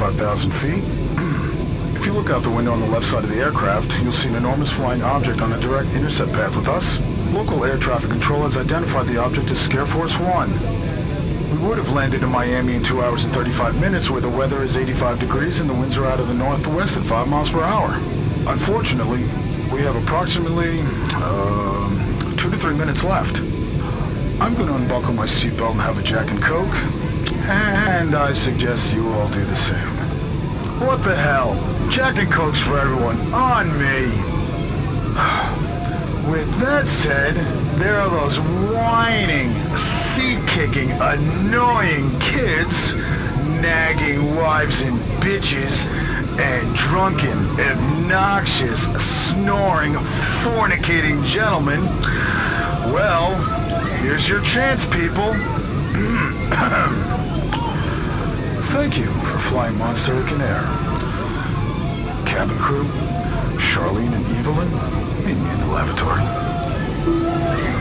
25,000 feet. If you look out the window on the left side of the aircraft, you'll see an enormous flying object on a direct intercept path with us. Local air traffic control has identified the object as Scare Force 1. We would have landed in Miami in 2 hours and 35 minutes where the weather is 85 degrees and the winds are out of the northwest at 5 miles per hour. Unfortunately, we have approximately 2 to 3 minutes left. I'm going to unbuckle my seatbelt and have a Jack and Coke, and I suggest you all do the same. What the hell? Jack and Coke's for everyone, on me! With that said, there are those whining, seat-kicking, annoying kids, nagging wives and bitches, and drunken, obnoxious, snoring, fornicating gentlemen. Well, here's your chance, people. Thank you for flying Monster Hurricane Air. Cabin crew, Charlene and Evelyn, meet me in the lavatory.